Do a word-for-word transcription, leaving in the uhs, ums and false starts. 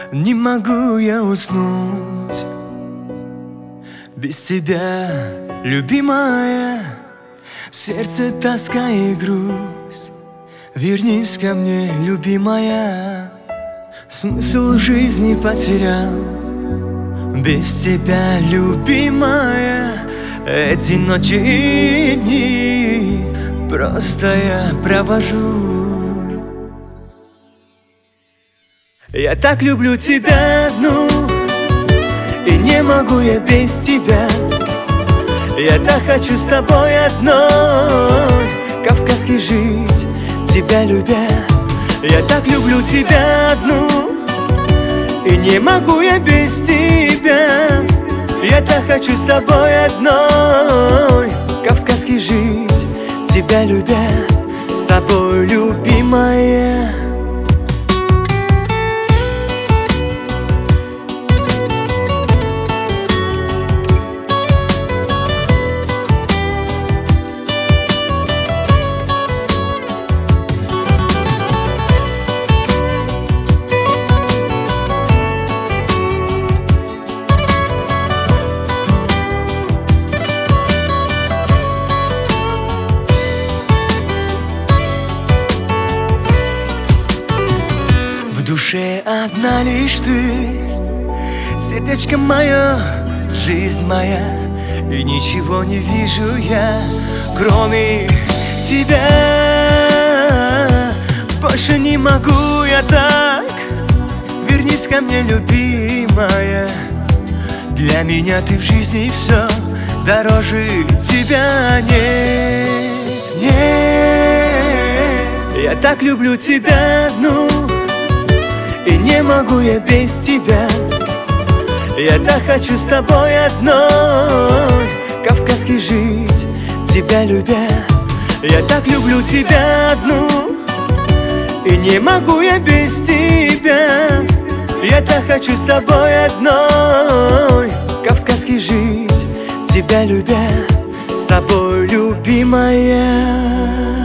Не могу я уснуть без тебя, любимая. Сердце тоска и грусть. Вернись ко мне, любимая. Смысл жизни потерял без тебя, любимая. Эти ночи и дни просто я провожу. Я так люблю тебя одну, и не могу я без тебя. Я так хочу с тобой одной, как в сказке жить, тебя любя. Я так люблю тебя одну, и не могу я без тебя. Я так хочу с тобой одной, как в сказке жить, тебя любя. С тобой, любимая. В душе одна лишь ты, сердечко мое, жизнь моя. И ничего не вижу я, кроме тебя. Больше не могу я так. Вернись ко мне, любимая. Для меня ты в жизни все, дороже тебя нет, нет. Я так люблю тебя одну, и не могу я без тебя. Я так хочу с тобой одной, как в сказке жить, тебя любя. Я так люблю тебя одну, и не могу я без тебя. Я так хочу с тобой одной, как в сказке жить, тебя любя. С тобой, любимая.